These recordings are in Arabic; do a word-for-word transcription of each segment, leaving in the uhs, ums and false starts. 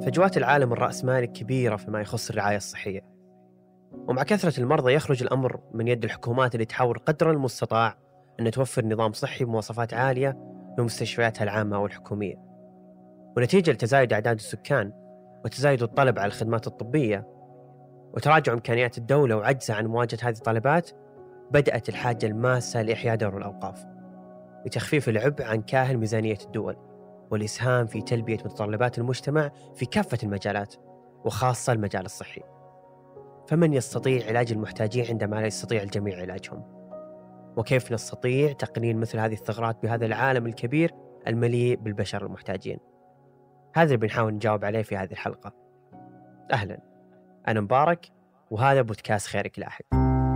فجوات العالم الرأسمالي كبيرة فيما يخص الرعاية الصحية، ومع كثرة المرضى يخرج الأمر من يد الحكومات اللي تحاول قدر المستطاع أن توفر نظام صحي بمواصفات عالية لمستشفياتها العامة والحكومية. ونتيجة لتزايد أعداد السكان وتزايد الطلب على الخدمات الطبية وتراجع إمكانيات الدولة وعجزها عن مواجهة هذه الطلبات، بدأت الحاجة الماسة لإحياء دور الأوقاف لتخفيف العبء عن كاهل ميزانية الدول والإسهام في تلبية متطلبات المجتمع في كافة المجالات وخاصة المجال الصحي. فمن يستطيع علاج المحتاجين عندما لا يستطيع الجميع علاجهم؟ وكيف نستطيع تقنين مثل هذه الثغرات بهذا العالم الكبير المليء بالبشر المحتاجين؟ هذا اللي بنحاول نجاوب عليه في هذه الحلقة. أهلا، أنا مبارك وهذا بودكاست خيرك لاحق،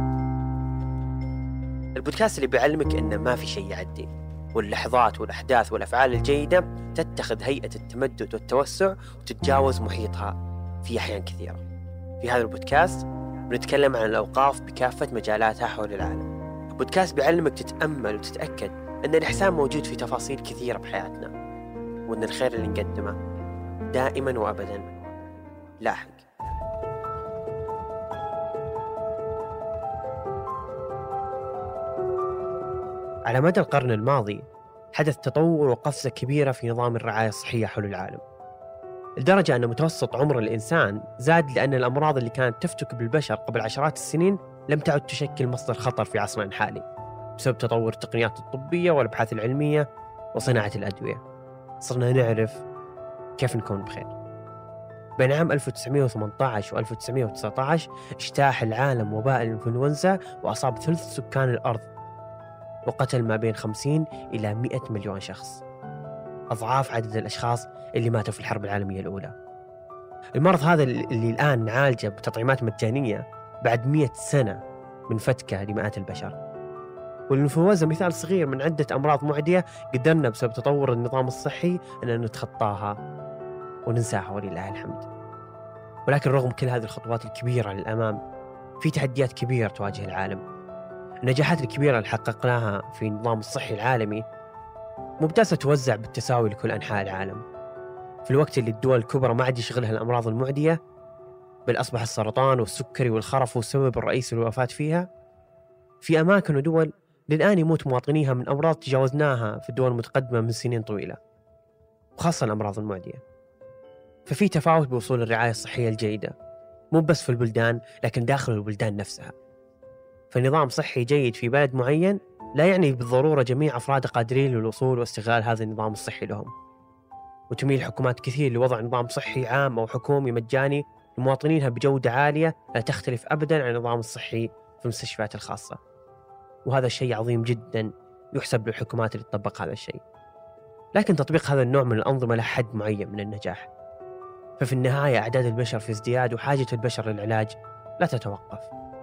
البودكاست اللي بيعلمك إن ما في شيء يعدي، واللحظات والأحداث والأفعال الجيدة تتخذ هيئة التمدد والتوسع وتتجاوز محيطها في أحيان كثيرة. في هذا البودكاست بنتكلم عن الأوقاف بكافة مجالاتها حول العالم. البودكاست بيعلمك تتأمل وتتأكد أن الإحسان موجود في تفاصيل كثيرة بحياتنا، وأن الخير اللي نقدمه دائما وأبدا لاحق. على مدى القرن الماضي حدث تطور وقفزة كبيرة في نظام الرعاية الصحية حول العالم، لدرجة أن متوسط عمر الإنسان زاد، لأن الأمراض اللي كانت تفتك بالبشر قبل عشرات السنين لم تعد تشكل مصدر خطر في عصرنا الحالي بسبب تطور التقنيات الطبية والأبحاث العلمية وصناعة الأدوية. صرنا نعرف كيف نكون بخير. بين عام ألف وتسعمائة وثمانية عشر و ألف وتسعمائة وتسعة عشر اجتاح العالم وباء الإنفلونزا وأصاب ثلث سكان الأرض، وقتل ما بين خمسين إلى مئة مليون شخص، أضعاف عدد الأشخاص اللي ماتوا في الحرب العالمية الأولى. المرض هذا اللي الآن نعالجه بتطعيمات مجانية بعد مئة سنة من فتكه لمئات البشر. والإنفلونزا مثال صغير من عدة أمراض معدية قدرنا بسبب تطور النظام الصحي أن نتخطاها وننساها ولله الحمد. ولكن رغم كل هذه الخطوات الكبيرة للأمام في تحديات كبيرة تواجه العالم. النجاحات الكبيرة اللي حققناها في النظام الصحي العالمي مو بس توزع بالتساوي لكل أنحاء العالم، في الوقت اللي الدول الكبرى ما عاد يشغلها الأمراض المعدية، بل أصبح السرطان والسكري والخرف هو السبب الرئيسي للوفاة فيها. في أماكن ودول للآن يموت مواطنيها من أمراض تجاوزناها في الدول المتقدمة من سنين طويلة، وخاصة الأمراض المعدية. ففي تفاوت بوصول الرعاية الصحية الجيدة، مو بس في البلدان لكن داخل البلدان نفسها. فنظام صحي جيد في بلد معين لا يعني بالضرورة جميع أفراد قادرين للوصول واستغلال هذا النظام الصحي لهم. وتميل حكومات كثير لوضع نظام صحي عام أو حكومي مجاني لمواطنينها بجودة عالية لا تختلف أبداً عن النظام الصحي في المستشفيات الخاصة. وهذا شيء عظيم جداً يحسب للحكومات اللي تطبق هذا الشيء. لكن تطبيق هذا النوع من الأنظمة له حد معين من النجاح. ففي النهاية أعداد البشر في ازدياد، وحاجة البشر للعلاج لا تتوقف.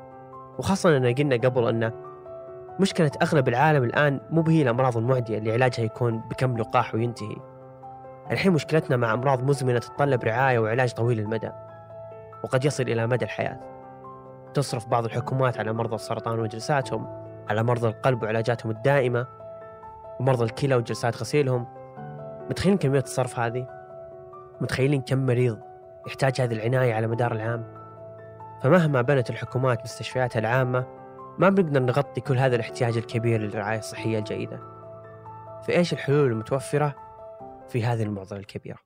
وخاصة أننا قلنا قبل أن مشكلة أغلب العالم الآن مو بهي الأمراض المعدية اللي علاجها يكون بكم لقاح وينتهي. الحين مشكلتنا مع أمراض مزمنة تتطلب رعاية وعلاج طويل المدى، وقد يصل إلى مدى الحياة. تصرف بعض الحكومات على مرضى السرطان وجلساتهم، على مرضى القلب وعلاجاتهم الدائمة، ومرضى الكلى وجلسات غسيلهم. متخيلين كمية الصرف هذه؟ متخيلين كم مريض يحتاج هذه العناية على مدار العام؟ فمهما بنت الحكومات مستشفياتها العامة ما بنقدر نغطي كل هذا الاحتياج الكبير للرعاية الصحية الجيدة. فإيش الحلول المتوفرة في هذه المعضلة الكبيرة؟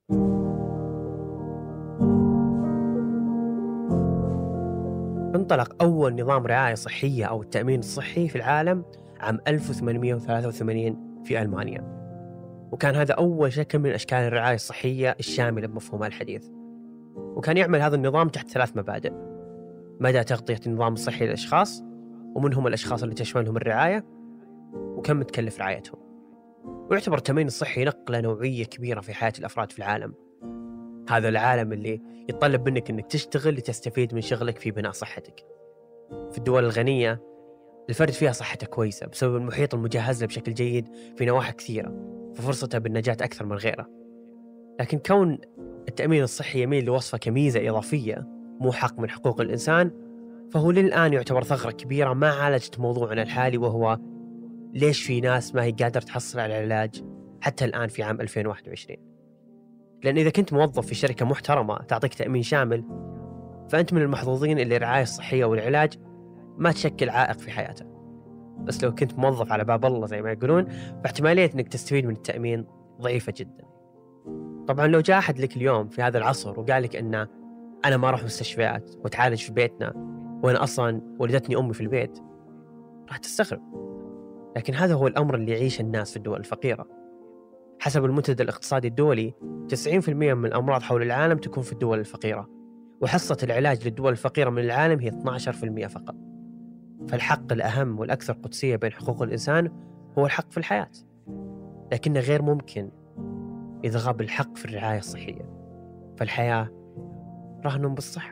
انطلق أول نظام رعاية صحية أو التأمين الصحي في العالم عام ألف وثمانمائة وثلاثة وثمانين في ألمانيا، وكان هذا أول شكل من أشكال الرعاية الصحية الشاملة بمفهومها الحديث. وكان يعمل هذا النظام تحت ثلاث مبادئ: مدى تغطية النظام الصحي للأشخاص، ومن هم الأشخاص اللي تشملهم الرعاية، وكم تكلف رعايتهم. ويعتبر التأمين الصحي نقلة نوعية كبيرة في حياة الأفراد في العالم. هذا العالم اللي يتطلب منك أنك تشتغل لتستفيد من شغلك في بناء صحتك. في الدول الغنية الفرد فيها صحته كويسة بسبب المحيط المجهز له بشكل جيد في نواحي كثيرة، ففرصته بالنجاة أكثر من غيره. لكن كون التأمين الصحي يميل لوصفه كميزة إضافية مو حق من حقوق الإنسان، فهو للآن يعتبر ثغرة كبيرة ما عالجت موضوعنا الحالي، وهو ليش في ناس ما هي قادرة تحصل على العلاج حتى الآن في عام ألفين وواحد وعشرين. لأن إذا كنت موظف في شركة محترمة تعطيك تأمين شامل، فأنت من المحظوظين اللي الرعاية الصحية والعلاج ما تشكل عائق في حياته. بس لو كنت موظف على باب الله زي ما يقولون، فاحتمالية أنك تستفيد من التأمين ضعيفة جدا. طبعا لو جاء أحد لك اليوم في هذا العصر وقال لك أن أنا ما أروح مستشفيات وأتعالج في بيتنا وأنا أصلا ولدتني أمي في البيت، راح تستغرب. لكن هذا هو الأمر اللي يعيش الناس في الدول الفقيرة. حسب المنتدى الاقتصادي الدولي، تسعين بالمئة من الأمراض حول العالم تكون في الدول الفقيرة، وحصة العلاج للدول الفقيرة من العالم هي اثنا عشر بالمئة فقط. فالحق الأهم والأكثر قدسية بين حقوق الإنسان هو الحق في الحياة، لكنه غير ممكن إذا غاب الحق في الرعاية الصحية. فالحياة رهن بالصحة.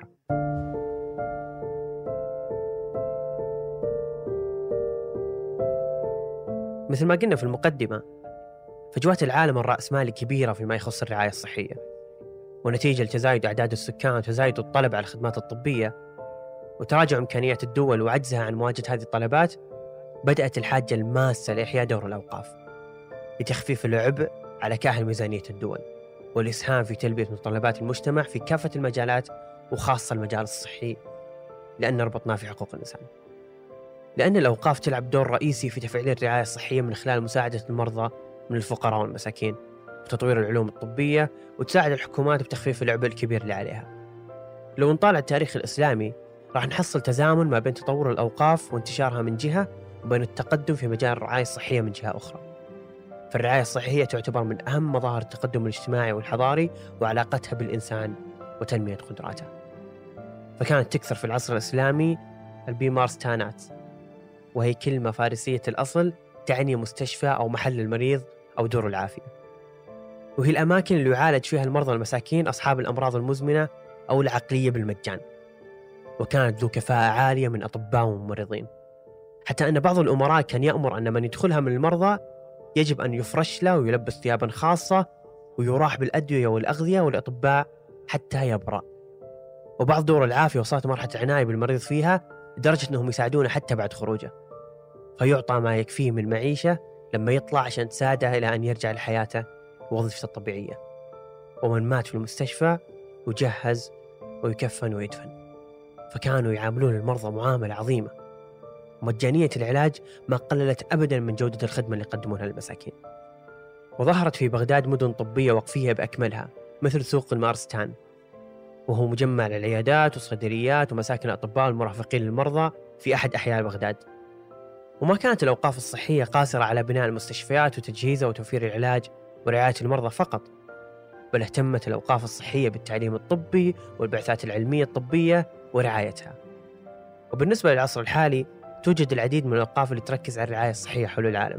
مثل ما قلنا في المقدمة، فجوات العالم الرأسمالي كبيرة فيما يخص الرعاية الصحية، ونتيجة لتزايد أعداد السكان وتزايد الطلب على الخدمات الطبية وتراجع إمكانيات الدول وعجزها عن مواجهة هذه الطلبات، بدأت الحاجة الماسة لإحياء دور الأوقاف لتخفيف العبء على كاهل ميزانية الدول والإسهام في تلبية متطلبات المجتمع في كافة المجالات وخاصة المجال الصحي، لأن ربطناه في حقوق الإنسان. لأن الأوقاف تلعب دور رئيسي في تفعيل الرعاية الصحية من خلال مساعدة المرضى من الفقراء والمساكين وتطوير العلوم الطبية، وتساعد الحكومات بتخفيف العبء الكبير اللي عليها. لو نطالع التاريخ الإسلامي راح نحصل تزامن ما بين تطور الأوقاف وانتشارها من جهة، وبين التقدم في مجال الرعاية الصحية من جهة أخرى. فالرعاية الصحية تعتبر من أهم مظاهر التقدم الاجتماعي والحضاري وعلاقتها بالإنسان وتنمية قدراته. فكانت تكثر في العصر الإسلامي البيمارستانات، وهي كلمة فارسية الأصل تعني مستشفى أو محل المريض أو دور العافية، وهي الأماكن اللي يعالج فيها المرضى المساكين أصحاب الأمراض المزمنة أو العقلية بالمجان. وكانت ذو كفاءة عالية من أطباء وممرضين، حتى أن بعض الأمراء كان يأمر أن من يدخلها من المرضى يجب أن يفرش له ويلبس ثيابا خاصة ويراح بالأدوية والأغذية والأطباء حتى يبرأ. وبعض دور العافية وصلت مرحلة عناية بالمريض فيها لدرجة أنهم يساعدونه حتى بعد خروجه، فيعطى ما يكفيه من المعيشة لما يطلع عشان تساعده إلى أن يرجع لحياته ووظيفته الطبيعية. ومن مات في المستشفى يجهز ويكفن ويدفن. فكانوا يعاملون المرضى معاملة عظيمة. مجانية العلاج ما قللت أبدا من جودة الخدمة اللي يقدمونها للمساكين. وظهرت في بغداد مدن طبية وقفية بأكملها، مثل سوق المارستان، وهو مجمع للعيادات والصيدليات ومساكن الأطباء والمرافقين للمرضى في أحد أحياء بغداد. وما كانت الأوقاف الصحية قاصرة على بناء المستشفيات وتجهيزها وتوفير العلاج ورعاية المرضى فقط، بل اهتمت الأوقاف الصحية بالتعليم الطبي والبعثات العلمية الطبية ورعايتها. وبالنسبة للعصر الحالي توجد العديد من الأوقاف اللي تركز على الرعاية الصحية حول العالم،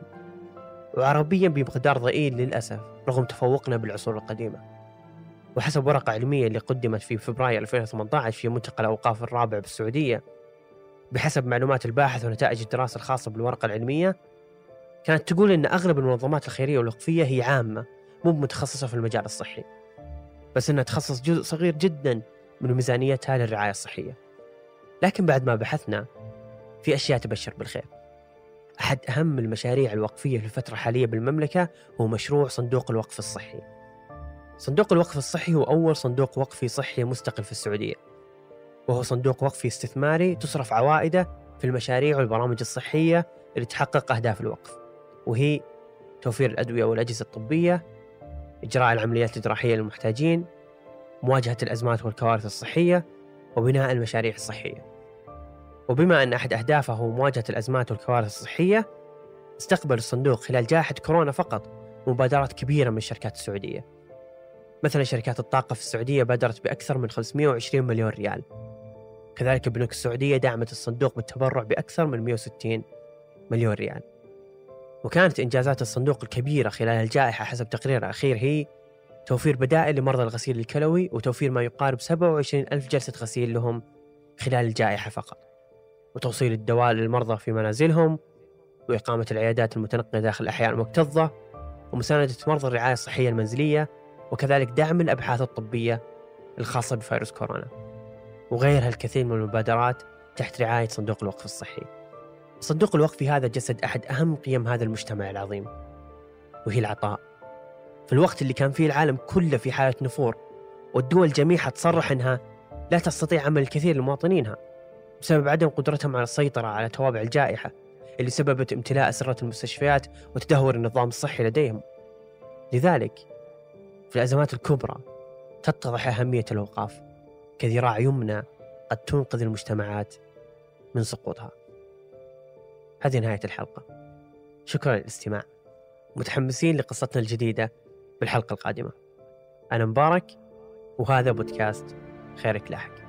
وعربيا بمقدار ضئيل للأسف رغم تفوقنا بالعصور القديمة. وحسب ورقة علمية اللي قدمت في فبراير ألفين وثمانية عشر في منتقى الأوقاف الرابع بالسعودية، بحسب معلومات الباحث ونتائج الدراسة الخاصة بالورقة العلمية، كانت تقول أن أغلب المنظمات الخيرية والوقفية هي عامة مو متخصصة في المجال الصحي، بس أنها تخصص جزء صغير جدا من ميزانيتها للرعاية الصحية. لكن بعد ما بحثنا في أشياء تبشر بالخير. أحد أهم المشاريع الوقفية في الفترة الحالية بالمملكة هو مشروع صندوق الوقف الصحي. صندوق الوقف الصحي هو أول صندوق وقفي صحي مستقل في السعودية، وهو صندوق وقفي استثماري تصرف عوائده في المشاريع والبرامج الصحية اللي تحقق أهداف الوقف، وهي توفير الأدوية والأجهزة الطبية، إجراء العمليات الجراحية للمحتاجين، مواجهة الأزمات والكوارث الصحية، وبناء المشاريع الصحية. وبما أن أحد أهدافه هو مواجهة الأزمات والكوارث الصحية، استقبل الصندوق خلال جائحة كورونا فقط مبادرات كبيرة من الشركات السعودية. مثلا شركات الطاقة في السعودية بادرت بأكثر من خمسمئة وعشرين مليون ريال. كذلك البنوك السعودية دعمت الصندوق بالتبرع بأكثر من مئة وستين مليون ريال. وكانت إنجازات الصندوق الكبيرة خلال الجائحة حسب تقرير أخير هي توفير بدائل لمرضى الغسيل الكلوي، وتوفير ما يقارب سبعة وعشرين ألف جلسة غسيل لهم خلال الجائحة فقط، وتوصيل الدواء للمرضى في منازلهم، وإقامة العيادات المتنقلة داخل الأحياء المكتظة، ومساندة مرضى الرعاية الصحية المنزلية، وكذلك دعم الأبحاث الطبية الخاصة بفيروس كورونا، وغيرها الكثير من المبادرات تحت رعاية صندوق الوقف الصحي. صندوق الوقف هذا جسد أحد أهم قيم هذا المجتمع العظيم، وهي العطاء. في الوقت اللي كان فيه العالم كله في حالة نفور، والدول جميعها تصرح أنها لا تستطيع عمل الكثير لمواطنينها بسبب عدم قدرتهم على السيطرة على توابع الجائحة اللي سببت امتلاء أسرة المستشفيات وتدهور النظام الصحي لديهم. لذلك في الأزمات الكبرى تتضح أهمية الأوقاف كذراع يمنى قد تنقذ المجتمعات من سقوطها. هذه نهاية الحلقة، شكرا للاستماع، متحمسين لقصتنا الجديدة بالحلقة القادمة. أنا مبارك وهذا بودكاست خيرك لاحق.